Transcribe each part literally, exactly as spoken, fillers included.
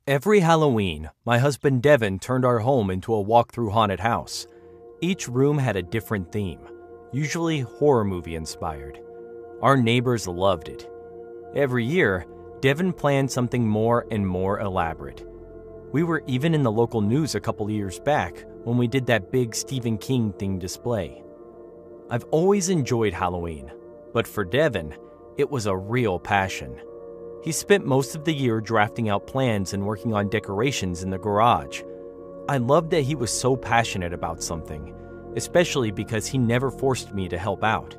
Every Halloween, my husband Devin turned our home into a walk-through haunted house. Each room had a different theme, usually horror movie inspired. Our neighbors loved it. Every year, Devin planned something more and more elaborate. We were even in the local news a couple years back when we did that big Stephen King themed display. I've always enjoyed Halloween, but for Devin, it was a real passion. He spent most of the year drafting out plans and working on decorations in the garage. I loved that he was so passionate about something, especially because he never forced me to help out.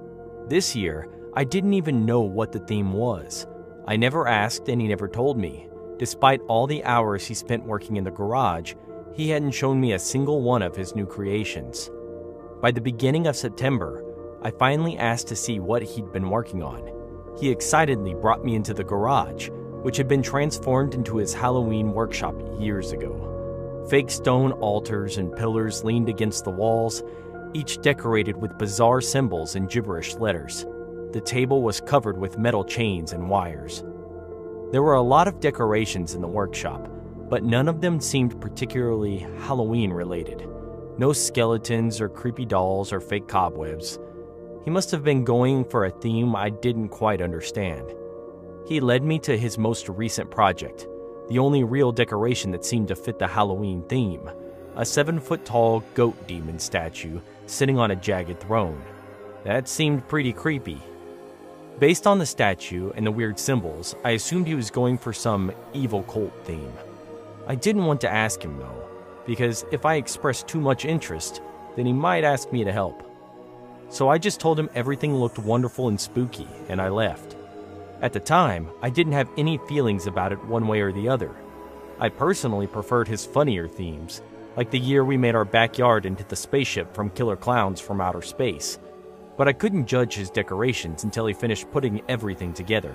This year, I didn't even know what the theme was. I never asked and he never told me. Despite all the hours he spent working in the garage, he hadn't shown me a single one of his new creations. By the beginning of September, I finally asked to see what he'd been working on. He excitedly brought me into the garage, which had been transformed into his Halloween workshop years ago. Fake stone altars and pillars leaned against the walls, each decorated with bizarre symbols and gibberish letters. The table was covered with metal chains and wires. There were a lot of decorations in the workshop, but none of them seemed particularly Halloween-related. No skeletons or creepy dolls or fake cobwebs. He must have been going for a theme I didn't quite understand. He led me to his most recent project, the only real decoration that seemed to fit the Halloween theme, a seven-foot-tall goat demon statue sitting on a jagged throne. That seemed pretty creepy. Based on the statue and the weird symbols, I assumed he was going for some evil cult theme. I didn't want to ask him though, because if I expressed too much interest, then he might ask me to help. So I just told him everything looked wonderful and spooky, and I left. At the time, I didn't have any feelings about it one way or the other. I personally preferred his funnier themes, like the year we made our backyard into the spaceship from Killer Clowns from Outer Space. But I couldn't judge his decorations until he finished putting everything together.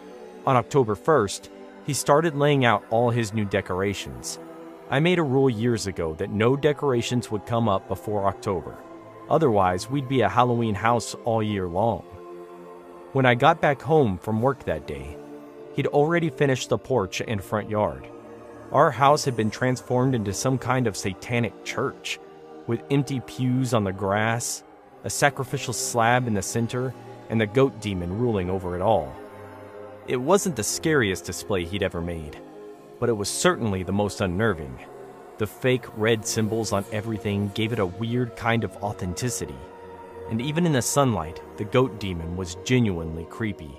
On October first, he started laying out all his new decorations. I made a rule years ago that no decorations would come up before October. Otherwise, we'd be a Halloween house all year long. When I got back home from work that day, he'd already finished the porch and front yard. Our house had been transformed into some kind of satanic church, with empty pews on the grass, a sacrificial slab in the center, and the goat demon ruling over it all. It wasn't the scariest display he'd ever made, but it was certainly the most unnerving. The fake red symbols on everything gave it a weird kind of authenticity. And even in the sunlight, the goat demon was genuinely creepy.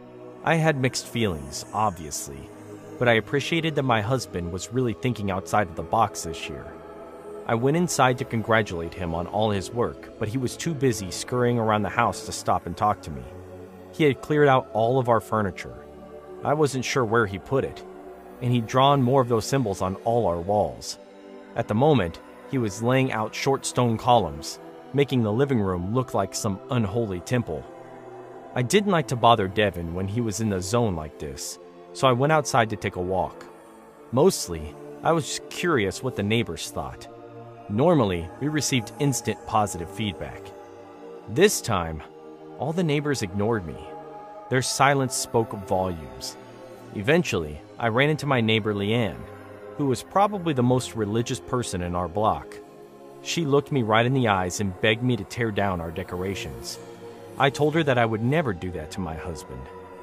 I had mixed feelings, obviously, but I appreciated that my husband was really thinking outside of the box this year. I went inside to congratulate him on all his work, but he was too busy scurrying around the house to stop and talk to me. He had cleared out all of our furniture. I wasn't sure where he put it, and he'd drawn more of those symbols on all our walls. At the moment, he was laying out short stone columns, making the living room look like some unholy temple. I didn't like to bother Devin when he was in the zone like this, so I went outside to take a walk. Mostly, I was just curious what the neighbors thought. Normally, we received instant positive feedback. This time, all the neighbors ignored me. Their silence spoke volumes. Eventually, I ran into my neighbor Leanne, who was probably the most religious person in our block. She looked me right in the eyes and begged me to tear down our decorations. I told her that I would never do that to my husband.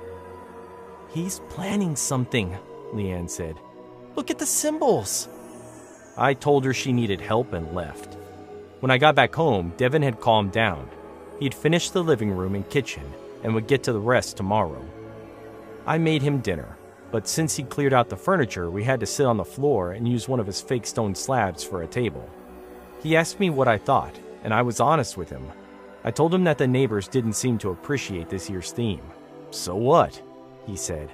"He's planning something," Leanne said. "Look at the symbols." I told her she needed help and left. When I got back home, Devin had calmed down. He'd finished the living room and kitchen and would get to the rest tomorrow. I made him dinner, but since he cleared out the furniture, we had to sit on the floor and use one of his fake stone slabs for a table. He asked me what I thought, and I was honest with him. I told him that the neighbors didn't seem to appreciate this year's theme. "So what?" he said.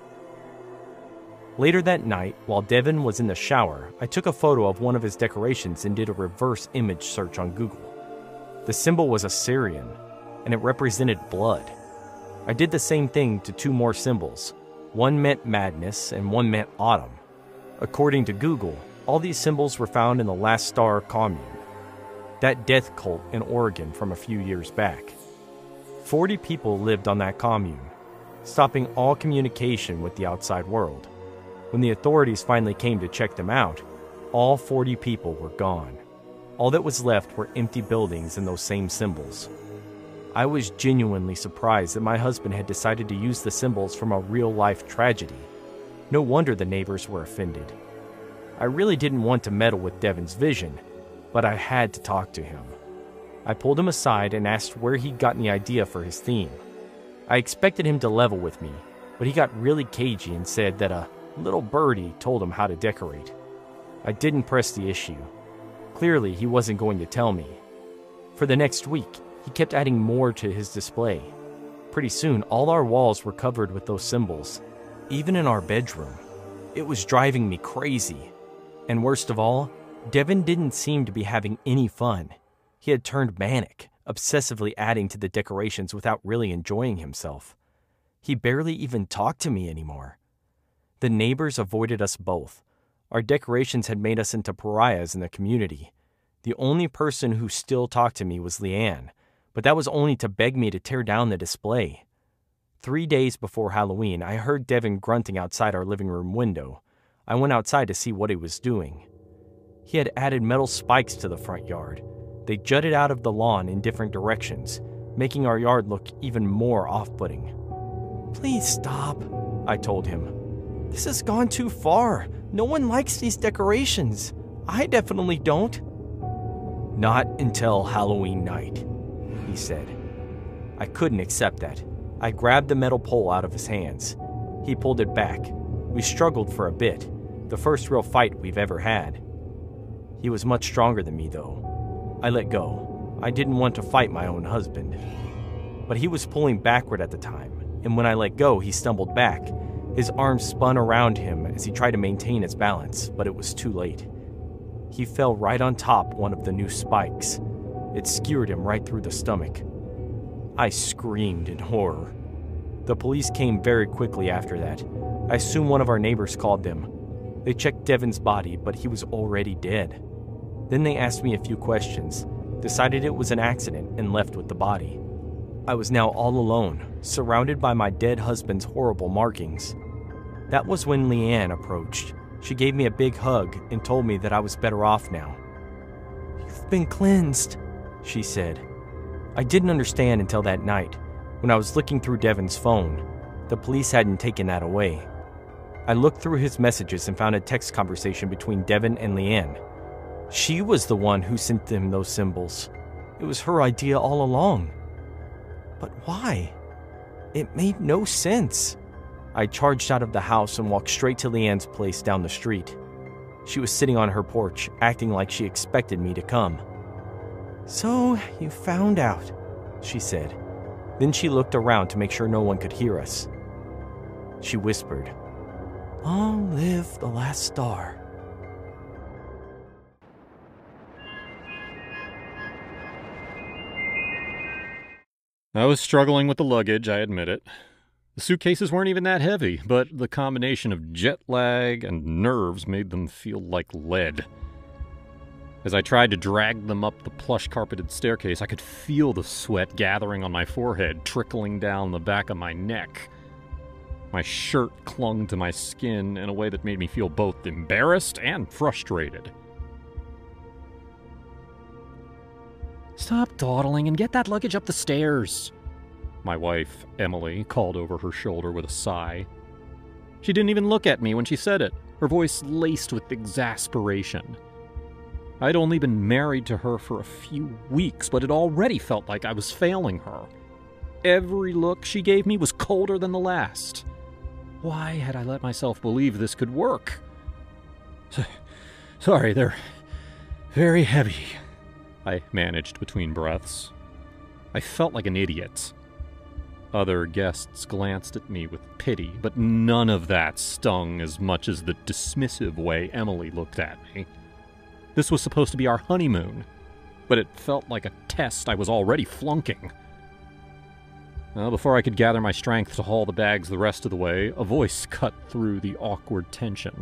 Later that night, while Devin was in the shower, I took a photo of one of his decorations and did a reverse image search on Google. The symbol was Assyrian, and it represented blood. I did the same thing to two more symbols. One meant madness, and one meant autumn. According to Google, all these symbols were found in the Last Star commune, that death cult in Oregon from a few years back. Forty people lived on that commune, stopping all communication with the outside world. When the authorities finally came to check them out, all forty people were gone. All that was left were empty buildings and those same symbols. I was genuinely surprised that my husband had decided to use the symbols from a real-life tragedy. No wonder the neighbors were offended. I really didn't want to meddle with Devin's vision, but I had to talk to him. I pulled him aside and asked where he'd gotten the idea for his theme. I expected him to level with me, but he got really cagey and said that a little birdie told him how to decorate. I didn't press the issue. Clearly, he wasn't going to tell me. For the next week, he kept adding more to his display. Pretty soon, all our walls were covered with those symbols, even in our bedroom. It was driving me crazy. And worst of all, Devin didn't seem to be having any fun. He had turned manic, obsessively adding to the decorations without really enjoying himself. He barely even talked to me anymore. The neighbors avoided us both. Our decorations had made us into pariahs in the community. The only person who still talked to me was Leanne, but that was only to beg me to tear down the display. Three days before Halloween, I heard Devin grunting outside our living room window. I went outside to see what he was doing. He had added metal spikes to the front yard. They jutted out of the lawn in different directions, making our yard look even more off-putting. "Please stop," I told him. "This has gone too far. No one likes these decorations. I definitely don't." "Not until Halloween night," he said. I couldn't accept that. I grabbed the metal pole out of his hands. He pulled it back. We struggled for a bit, the first real fight we've ever had. He was much stronger than me, though. I let go. I didn't want to fight my own husband. But he was pulling backward at the time, and when I let go, he stumbled back. His arms spun around him as he tried to maintain his balance, but it was too late. He fell right on top one of the new spikes. It skewered him right through the stomach. I screamed in horror. The police came very quickly after that. I assume one of our neighbors called them. They checked Devin's body, but he was already dead. Then they asked me a few questions, decided it was an accident, and left with the body. I was now all alone, surrounded by my dead husband's horrible markings. That was when Leanne approached. She gave me a big hug and told me that I was better off now. "You've been cleansed," she said. I didn't understand until that night, when I was looking through Devin's phone. The police hadn't taken that away. I looked through his messages and found a text conversation between Devin and Leanne. She was the one who sent them those symbols. It was her idea all along. But why? It made no sense. I charged out of the house and walked straight to Leanne's place down the street. She was sitting on her porch, acting like she expected me to come. "So, you found out," she said. Then she looked around to make sure no one could hear us. She whispered, "Long live the last star." I was struggling with the luggage, I admit it. The suitcases weren't even that heavy, but the combination of jet lag and nerves made them feel like lead. As I tried to drag them up the plush-carpeted staircase, I could feel the sweat gathering on my forehead, trickling down the back of my neck. My shirt clung to my skin in a way that made me feel both embarrassed and frustrated. "Stop dawdling and get that luggage up the stairs," my wife, Emily, called over her shoulder with a sigh. She didn't even look at me when she said it, her voice laced with exasperation. I'd only been married to her for a few weeks, but it already felt like I was failing her. Every look she gave me was colder than the last. Why had I let myself believe this could work? Sorry, they're very heavy, I managed between breaths. I felt like an idiot. Other guests glanced at me with pity, but none of that stung as much as the dismissive way Emily looked at me. This was supposed to be our honeymoon, but it felt like a test I was already flunking. Well, before I could gather my strength to haul the bags the rest of the way, a voice cut through the awkward tension.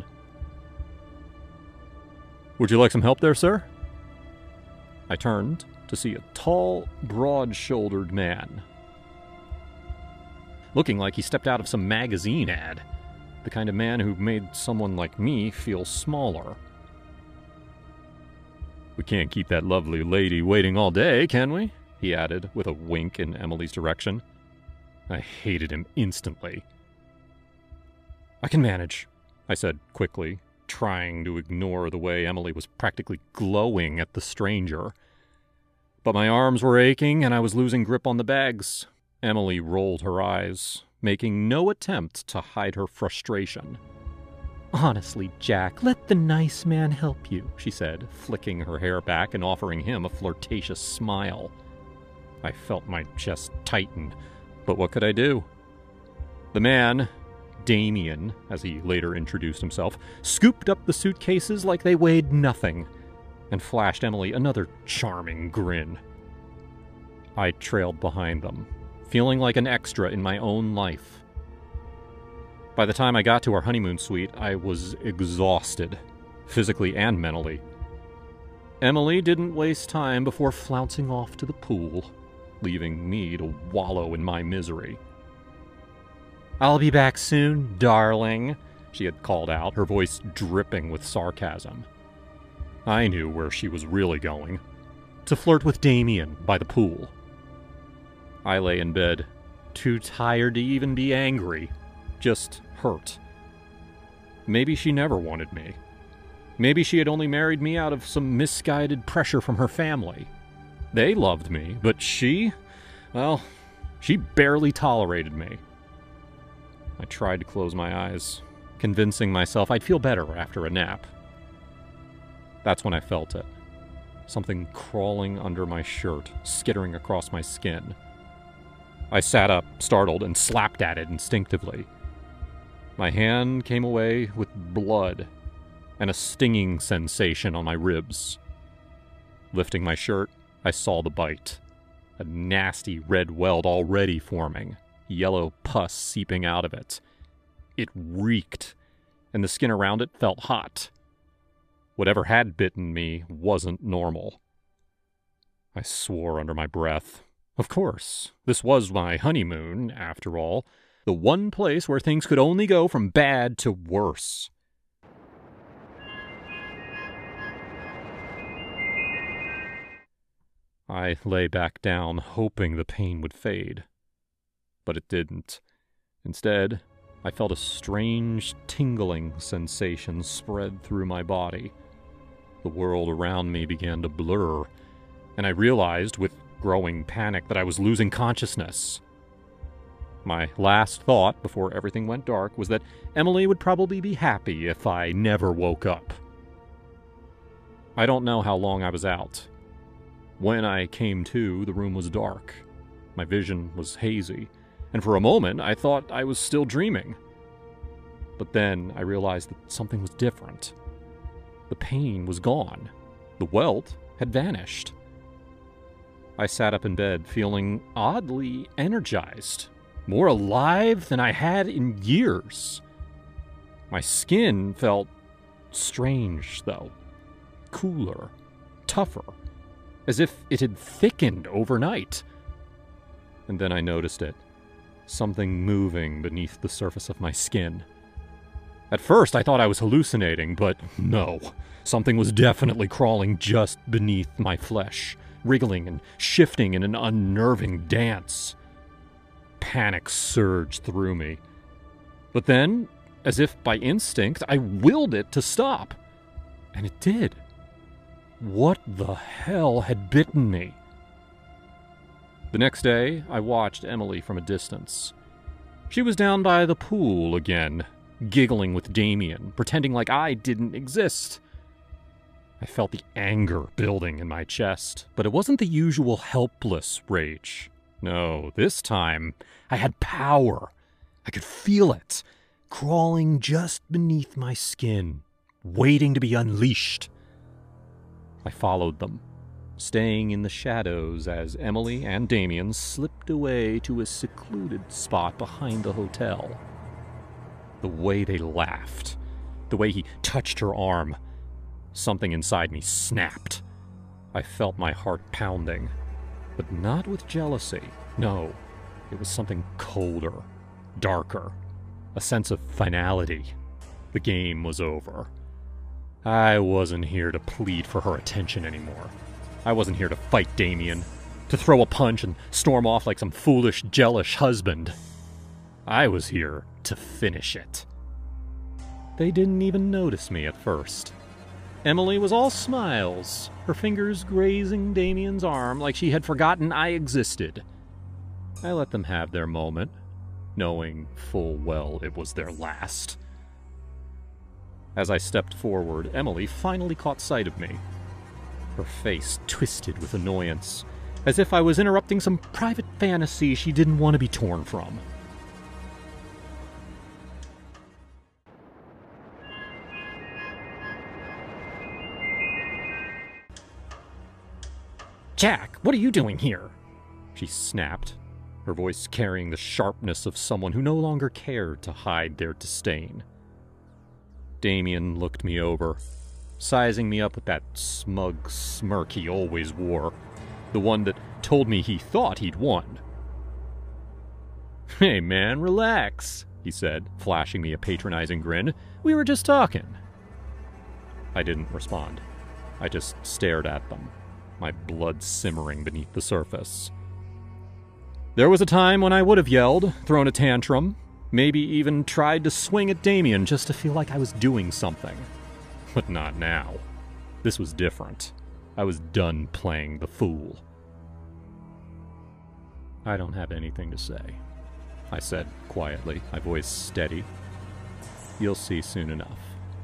"Would you like some help there, sir?" I turned to see a tall, broad-shouldered man, looking like he stepped out of some magazine ad. The kind of man who made someone like me feel smaller. "We can't keep that lovely lady waiting all day, can we?" he added, with a wink in Emily's direction. I hated him instantly. "I can manage," I said quickly, trying to ignore the way Emily was practically glowing at the stranger. But my arms were aching and I was losing grip on the bags. Emily rolled her eyes, making no attempt to hide her frustration. "Honestly, Jack, let the nice man help you," she said, flicking her hair back and offering him a flirtatious smile. I felt my chest tighten, but what could I do? The man, Damien, as he later introduced himself, scooped up the suitcases like they weighed nothing, and flashed Emily another charming grin. I trailed behind them, feeling like an extra in my own life. By the time I got to our honeymoon suite, I was exhausted, physically and mentally. Emily didn't waste time before flouncing off to the pool, leaving me to wallow in my misery. "I'll be back soon, darling," she had called out, her voice dripping with sarcasm. I knew where she was really going. To flirt with Damien by the pool. I lay in bed, too tired to even be angry, just hurt. Maybe she never wanted me. Maybe she had only married me out of some misguided pressure from her family. They loved me, but she, well, she barely tolerated me. I tried to close my eyes, convincing myself I'd feel better after a nap. That's when I felt it. Something crawling under my shirt, skittering across my skin. I sat up, startled, and slapped at it instinctively. My hand came away with blood and a stinging sensation on my ribs. Lifting my shirt, I saw the bite. A nasty red welt already forming, yellow pus seeping out of it. It reeked, and the skin around it felt hot. Whatever had bitten me wasn't normal. I swore under my breath. Of course, this was my honeymoon, after all. The one place where things could only go from bad to worse. I lay back down, hoping the pain would fade. But it didn't. Instead, I felt a strange, tingling sensation spread through my body. The world around me began to blur, and I realized with growing panic that I was losing consciousness. My last thought before everything went dark was that Emily would probably be happy if I never woke up. I don't know how long I was out. When I came to, the room was dark. My vision was hazy, and for a moment I thought I was still dreaming. But then I realized that something was different. The pain was gone. The welt had vanished. I sat up in bed, feeling oddly energized, more alive than I had in years. My skin felt strange, though. Cooler, tougher, as if it had thickened overnight. And then I noticed it. Something moving beneath the surface of my skin. At first, I thought I was hallucinating, but no. Something was definitely crawling just beneath my flesh, wriggling and shifting in an unnerving dance. Panic surged through me. But then, as if by instinct, I willed it to stop. And it did. What the hell had bitten me? The next day, I watched Emily from a distance. She was down by the pool again, giggling with Damien, pretending like I didn't exist. I felt the anger building in my chest, but it wasn't the usual helpless rage. No, this time, I had power. I could feel it, crawling just beneath my skin, waiting to be unleashed. I followed them, staying in the shadows as Emily and Damien slipped away to a secluded spot behind the hotel. The way they laughed, the way he touched her arm, something inside me snapped. I felt my heart pounding, but not with jealousy. No, it was something colder, darker, a sense of finality. The game was over. I wasn't here to plead for her attention anymore. I wasn't here to fight Damien, to throw a punch and storm off like some foolish, jealous husband. I was here to finish it. They didn't even notice me at first. Emily was all smiles, her fingers grazing Damien's arm like she had forgotten I existed. I let them have their moment, knowing full well it was their last. As I stepped forward, Emily finally caught sight of me. Her face twisted with annoyance, as if I was interrupting some private fantasy she didn't want to be torn from. "Jack, what are you doing here?" she snapped, her voice carrying the sharpness of someone who no longer cared to hide their disdain. Damien looked me over, sizing me up with that smug smirk he always wore, the one that told me he thought he'd won. "Hey man, relax," he said, flashing me a patronizing grin. "We were just talking." I didn't respond. I just stared at them, my blood simmering beneath the surface. There was a time when I would have yelled, thrown a tantrum, maybe even tried to swing at Damien just to feel like I was doing something. But not now. This was different. I was done playing the fool. "I don't have anything to say," I said quietly, my voice steady. "You'll see soon enough."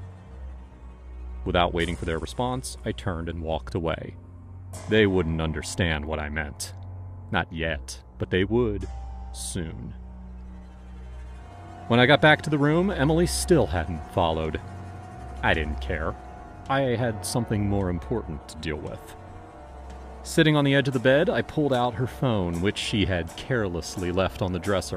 Without waiting for their response, I turned and walked away. They wouldn't understand what I meant. Not yet, but they would soon. When I got back to the room, Emily still hadn't followed. I didn't care. I had something more important to deal with. Sitting on the edge of the bed, I pulled out her phone, which she had carelessly left on the dresser.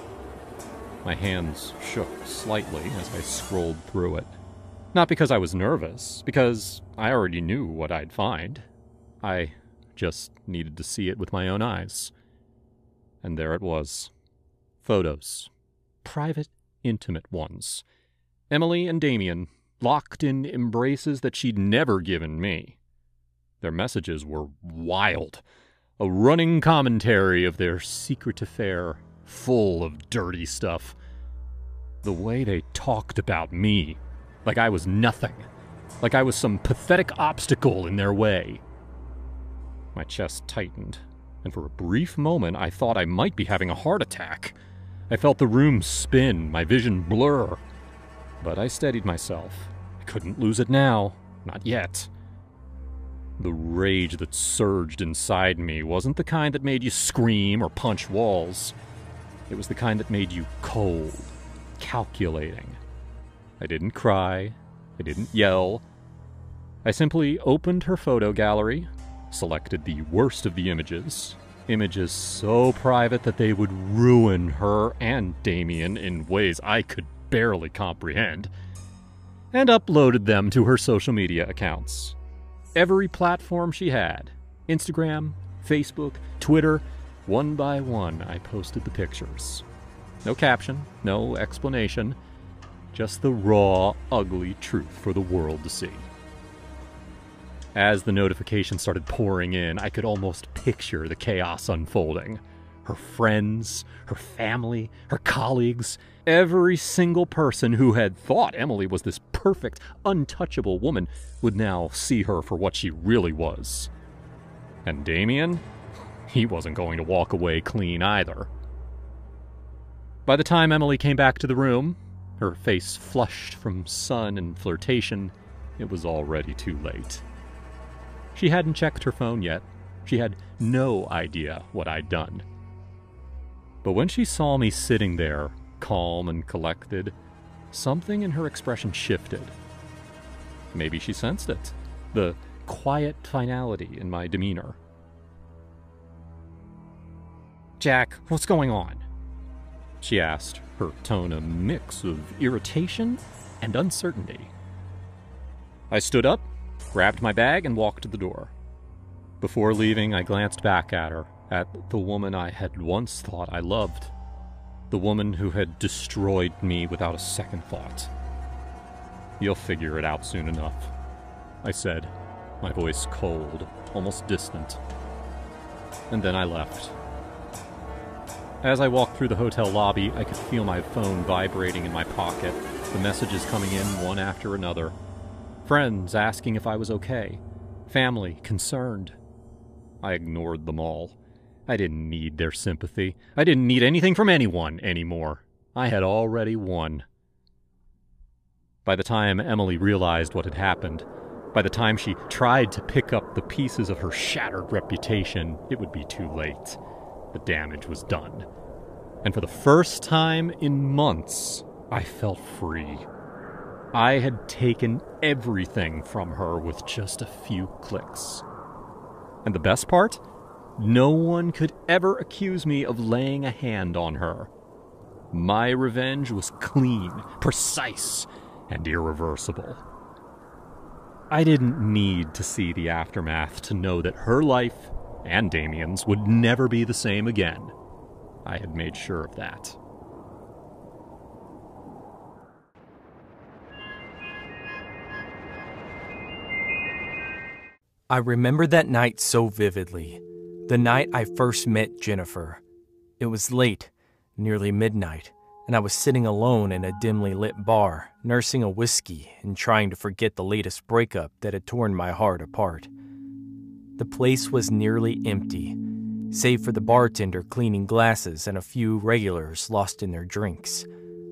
My hands shook slightly as I scrolled through it. Not because I was nervous, because I already knew what I'd find. I just needed to see it with my own eyes. And there it was. Photos. Private, intimate ones. Emily and Damien, locked in embraces that she'd never given me. Their messages were wild. A running commentary of their secret affair, full of dirty stuff. The way they talked about me, like I was nothing. Like I was some pathetic obstacle in their way. My chest tightened, and for a brief moment I thought I might be having a heart attack. I felt the room spin, my vision blur. But I steadied myself. I couldn't lose it now. Not yet. The rage that surged inside me wasn't the kind that made you scream or punch walls. It was the kind that made you cold, calculating. I didn't cry. I didn't yell. I simply opened her photo gallery, selected the worst of the images, images so private that they would ruin her and Damien in ways I could barely comprehend, and uploaded them to her social media accounts. Every platform she had, Instagram, Facebook, Twitter, one by one I posted the pictures. No caption, no explanation, just the raw, ugly truth for the world to see. As the notifications started pouring in, I could almost picture the chaos unfolding. Her friends, her family, her colleagues, every single person who had thought Emily was this perfect, untouchable woman would now see her for what she really was. And Damien? He wasn't going to walk away clean either. By the time Emily came back to the room, her face flushed from sun and flirtation, it was already too late. She hadn't checked her phone yet. She had no idea what I'd done. But when she saw me sitting there, calm and collected, something in her expression shifted. Maybe she sensed it, the quiet finality in my demeanor. "Jack, what's going on?" she asked, her tone a mix of irritation and uncertainty. I stood up, grabbed my bag, and walked to the door. Before leaving, I glanced back at her, at the woman I had once thought I loved. The woman who had destroyed me without a second thought. "You'll figure it out soon enough," I said, my voice cold, almost distant. And then I left. As I walked through the hotel lobby, I could feel my phone vibrating in my pocket, the messages coming in one after another. Friends asking if I was okay. Family concerned. I ignored them all. I didn't need their sympathy. I didn't need anything from anyone anymore. I had already won. By the time Emily realized what had happened, by the time she tried to pick up the pieces of her shattered reputation, it would be too late. The damage was done. And for the first time in months, I felt free. I had taken everything from her with just a few clicks. And the best part? No one could ever accuse me of laying a hand on her. My revenge was clean, precise, and irreversible. I didn't need to see the aftermath to know that her life, and Damien's, would never be the same again. I had made sure of that. I remember that night so vividly. The night I first met Jennifer. It was late, nearly midnight, and I was sitting alone in a dimly lit bar, nursing a whiskey and trying to forget the latest breakup that had torn my heart apart. The place was nearly empty, save for the bartender cleaning glasses and a few regulars lost in their drinks.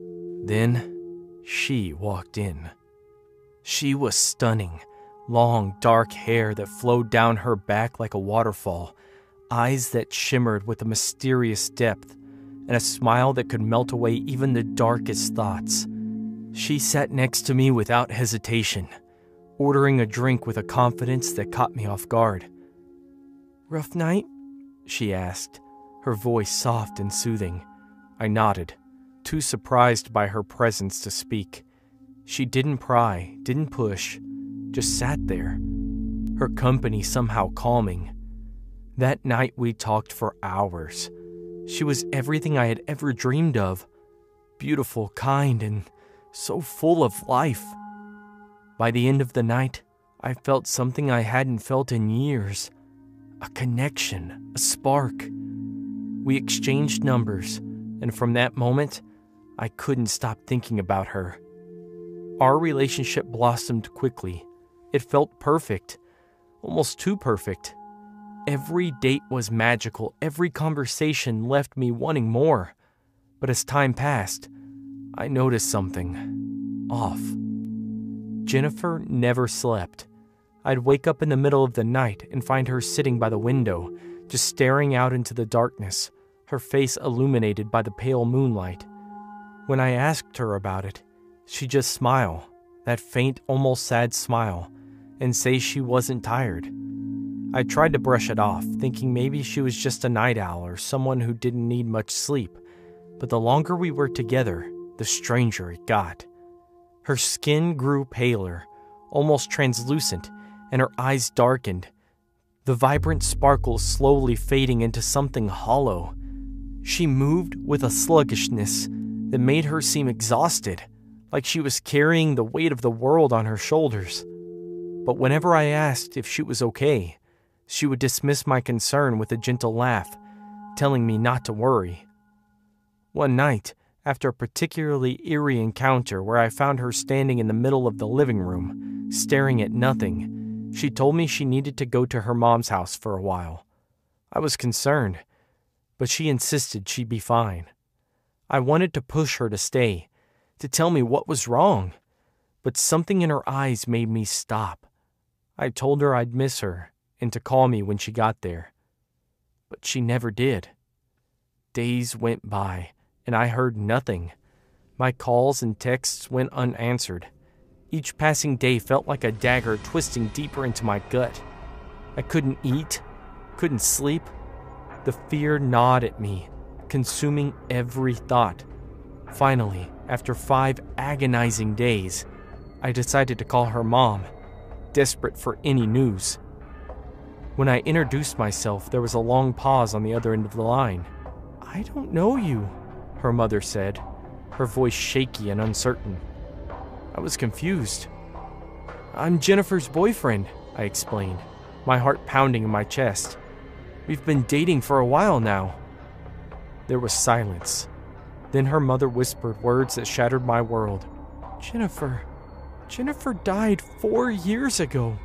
Then, she walked in. She was stunning. Long, dark hair that flowed down her back like a waterfall, eyes that shimmered with a mysterious depth, and a smile that could melt away even the darkest thoughts. She sat next to me without hesitation, ordering a drink with a confidence that caught me off guard. "Rough night?" she asked, her voice soft and soothing. I nodded, too surprised by her presence to speak. She didn't pry, didn't push, just sat there, her company somehow calming. That night we talked for hours. She was everything I had ever dreamed of. Beautiful, kind, and so full of life. By the end of the night, I felt something I hadn't felt in years. A connection, a spark. We exchanged numbers, and from that moment, I couldn't stop thinking about her. Our relationship blossomed quickly. It felt perfect, almost too perfect. Every date was magical. Every conversation left me wanting more. But as time passed, I noticed something off. Jennifer never slept. I'd wake up in the middle of the night and find her sitting by the window, just staring out into the darkness, her face illuminated by the pale moonlight. When I asked her about it, she'd just smile, that faint, almost sad smile, and say she wasn't tired. I tried to brush it off, thinking maybe she was just a night owl or someone who didn't need much sleep. But the longer we were together, the stranger it got. Her skin grew paler, almost translucent, and her eyes darkened, the vibrant sparkle slowly fading into something hollow. She moved with a sluggishness that made her seem exhausted, like she was carrying the weight of the world on her shoulders. But whenever I asked if she was okay, she would dismiss my concern with a gentle laugh, telling me not to worry. One night, after a particularly eerie encounter where I found her standing in the middle of the living room, staring at nothing, she told me she needed to go to her mom's house for a while. I was concerned, but she insisted she'd be fine. I wanted to push her to stay, to tell me what was wrong, but something in her eyes made me stop. I told her I'd miss her and to call me when she got there. But she never did. Days went by, and I heard nothing. My calls and texts went unanswered. Each passing day felt like a dagger twisting deeper into my gut. I couldn't eat, couldn't sleep. The fear gnawed at me, consuming every thought. Finally, after five agonizing days, I decided to call her mom, desperate for any news. When I introduced myself, there was a long pause on the other end of the line. "I don't know you," her mother said, her voice shaky and uncertain. I was confused. I'm Jennifer's boyfriend, I explained, my heart pounding in my chest. We've been dating for a while now. There was silence. Then her mother whispered words that shattered my world. Jennifer, Jennifer died four years ago.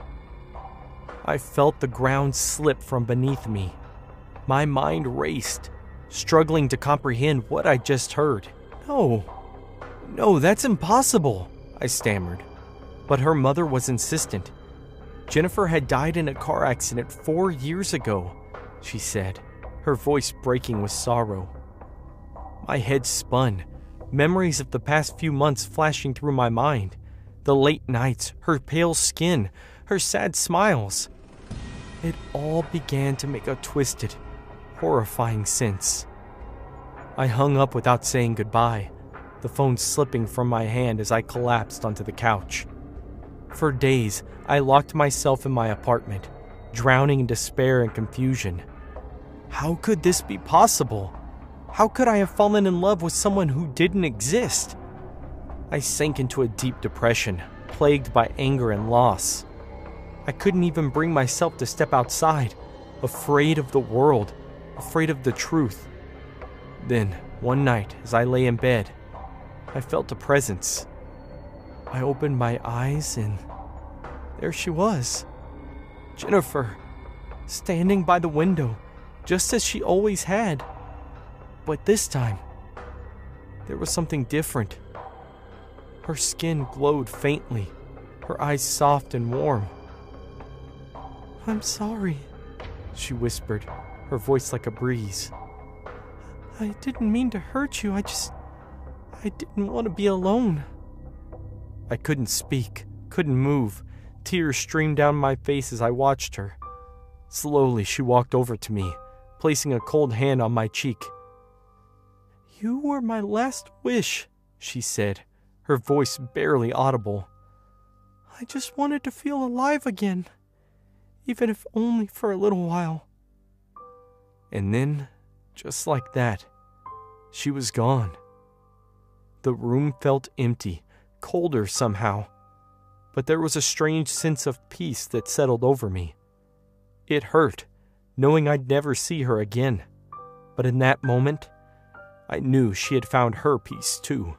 I felt the ground slip from beneath me. My mind raced, struggling to comprehend what I just heard. No, no, that's impossible, I stammered. But her mother was insistent. Jennifer had died in a car accident four years ago, she said, her voice breaking with sorrow. My head spun, memories of the past few months flashing through my mind. The late nights, her pale skin, her sad smiles. It all began to make a twisted, horrifying sense. I hung up without saying goodbye, the phone slipping from my hand as I collapsed onto the couch. For days, I locked myself in my apartment, drowning in despair and confusion. How could this be possible? How could I have fallen in love with someone who didn't exist? I sank into a deep depression, plagued by anger and loss. I couldn't even bring myself to step outside, afraid of the world, afraid of the truth. Then, one night, as I lay in bed, I felt a presence. I opened my eyes and there she was. Jennifer, standing by the window, just as she always had. But this time, there was something different. Her skin glowed faintly, her eyes soft and warm. I'm sorry, she whispered, her voice like a breeze. I didn't mean to hurt you, I just... I didn't want to be alone. I couldn't speak, couldn't move. Tears streamed down my face as I watched her. Slowly, she walked over to me, placing a cold hand on my cheek. You were my last wish, she said, her voice barely audible. I just wanted to feel alive again, even if only for a little while. And then, just like that, she was gone. The room felt empty, colder somehow, but there was a strange sense of peace that settled over me. It hurt, knowing I'd never see her again, but in that moment, I knew she had found her peace too.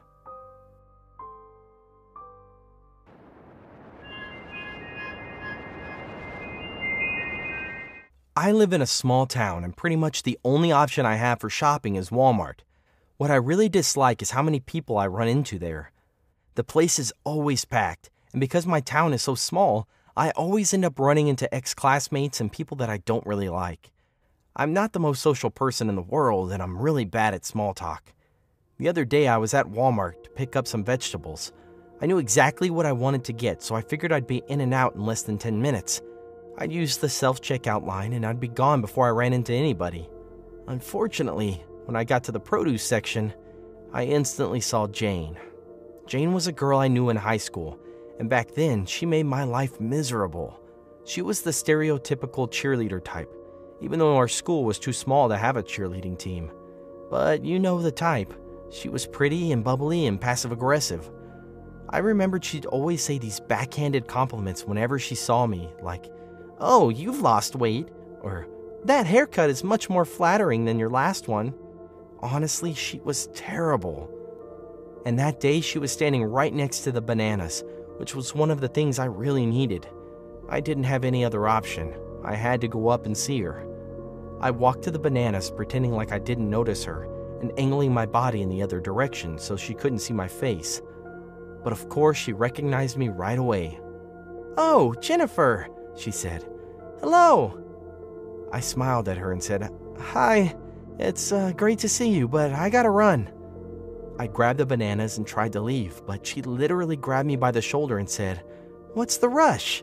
I live in a small town, and pretty much the only option I have for shopping is Walmart. What I really dislike is how many people I run into there. The place is always packed, and because my town is so small, I always end up running into ex-classmates and people that I don't really like. I'm not the most social person in the world, and I'm really bad at small talk. The other day I was at Walmart to pick up some vegetables. I knew exactly what I wanted to get, so I figured I'd be in and out in less than ten minutes. I'd use the self-checkout line and I'd be gone before I ran into anybody. Unfortunately, when I got to the produce section, I instantly saw Jane. Jane was a girl I knew in high school, and back then she made my life miserable. She was the stereotypical cheerleader type, even though our school was too small to have a cheerleading team. But you know the type. She was pretty and bubbly and passive-aggressive. I remembered she'd always say these backhanded compliments whenever she saw me, like, "Oh, you've lost weight," or "That haircut is much more flattering than your last one." Honestly, she was terrible. And that day, she was standing right next to the bananas, which was one of the things I really needed. I didn't have any other option. I had to go up and see her. I walked to the bananas, pretending like I didn't notice her, and angling my body in the other direction so she couldn't see my face. But of course, she recognized me right away. "Oh, Jennifer," she said. "Hello." I smiled at her and said, "Hi, it's uh, great to see you, but I gotta run." I grabbed the bananas and tried to leave, but she literally grabbed me by the shoulder and said, "What's the rush?"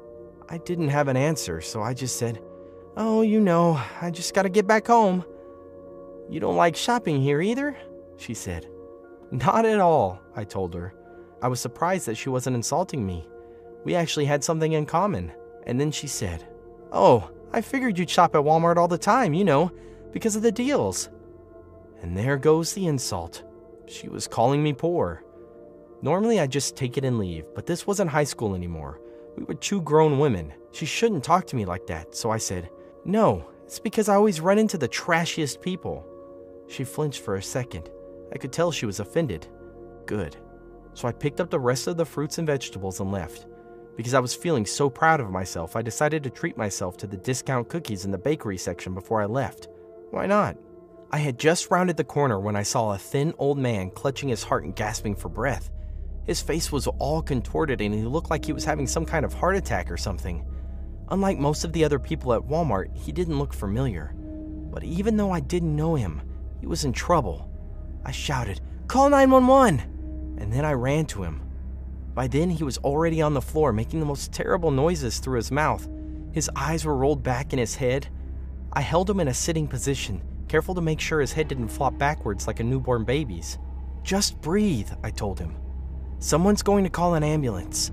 I didn't have an answer, so I just said, "Oh, you know, I just gotta get back home." "You don't like shopping here either?" she said. "Not at all," I told her. I was surprised that she wasn't insulting me. We actually had something in common. And then she said, "Oh, I figured you'd shop at Walmart all the time, you know, because of the deals." And there goes the insult. She was calling me poor. Normally I'd just take it and leave, but this wasn't high school anymore. We were two grown women. She shouldn't talk to me like that, so I said, "No, it's because I always run into the trashiest people." She flinched for a second. I could tell she was offended. Good. So I picked up the rest of the fruits and vegetables and left. Because I was feeling so proud of myself, I decided to treat myself to the discount cookies in the bakery section before I left. Why not? I had just rounded the corner when I saw a thin old man clutching his heart and gasping for breath. His face was all contorted and he looked like he was having some kind of heart attack or something. Unlike most of the other people at Walmart, he didn't look familiar. But even though I didn't know him, he was in trouble. I shouted, "Call nine one one!" And then I ran to him. By then, he was already on the floor, making the most terrible noises through his mouth. His eyes were rolled back in his head. I held him in a sitting position, careful to make sure his head didn't flop backwards like a newborn baby's. "Just breathe," I told him. "Someone's going to call an ambulance."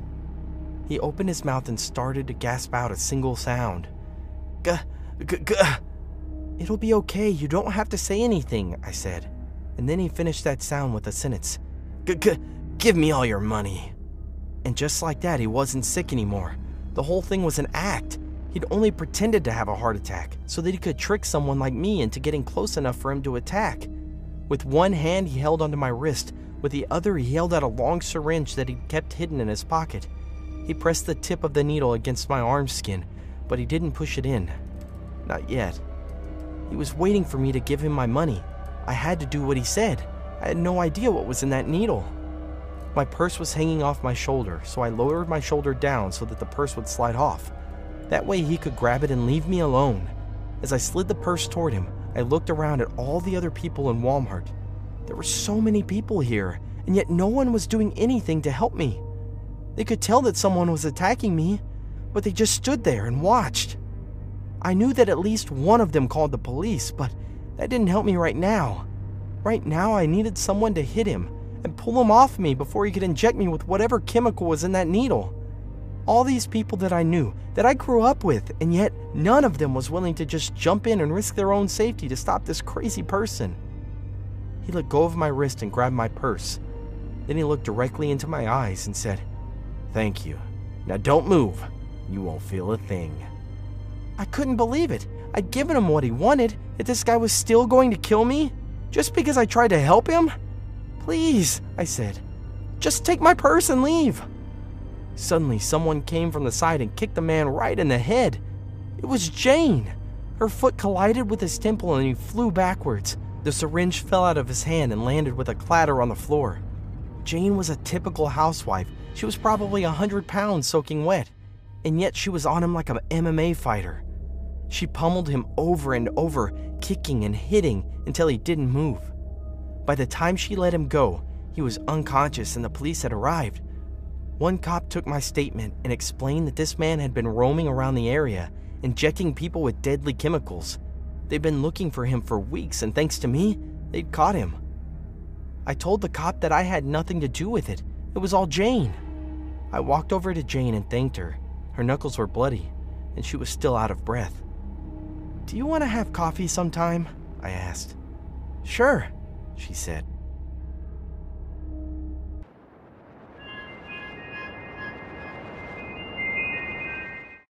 He opened his mouth and started to gasp out a single sound. G, g, g. "It'll be okay, you don't have to say anything," I said. And then he finished that sound with a sentence. G, g, give me all your money. And just like that, he wasn't sick anymore. The whole thing was an act. He'd only pretended to have a heart attack so that he could trick someone like me into getting close enough for him to attack. With one hand, he held onto my wrist. With the other, he held out a long syringe that he'd kept hidden in his pocket. He pressed the tip of the needle against my arm skin, but he didn't push it in. Not yet. He was waiting for me to give him my money. I had to do what he said. I had no idea what was in that needle. My purse was hanging off my shoulder, so I lowered my shoulder down so that the purse would slide off. That way he could grab it and leave me alone. As I slid the purse toward him, I looked around at all the other people in Walmart. There were so many people here, and yet no one was doing anything to help me. They could tell that someone was attacking me, but they just stood there and watched. I knew that at least one of them called the police, but that didn't help me right now. Right now, I needed someone to hit him and pull him off me before he could inject me with whatever chemical was in that needle. All these people that I knew, that I grew up with, and yet none of them was willing to just jump in and risk their own safety to stop this crazy person. He let go of my wrist and grabbed my purse. Then he looked directly into my eyes and said, "Thank you. Now don't move. You won't feel a thing." I couldn't believe it. I'd given him what he wanted, yet this guy was still going to kill me? Just because I tried to help him? "Please," I said. "Just take my purse and leave." Suddenly, someone came from the side and kicked the man right in the head. It was Jane. Her foot collided with his temple and he flew backwards. The syringe fell out of his hand and landed with a clatter on the floor. Jane was a typical housewife. She was probably a hundred pounds soaking wet, and yet she was on him like an M M A fighter. She pummeled him over and over, kicking and hitting until he didn't move. By the time she let him go, he was unconscious and the police had arrived. One cop took my statement and explained that this man had been roaming around the area, injecting people with deadly chemicals. They'd been looking for him for weeks, and thanks to me, they'd caught him. I told the cop that I had nothing to do with it. It was all Jane. I walked over to Jane and thanked her. Her knuckles were bloody, and she was still out of breath. "Do you want to have coffee sometime?" I asked. "Sure," she said.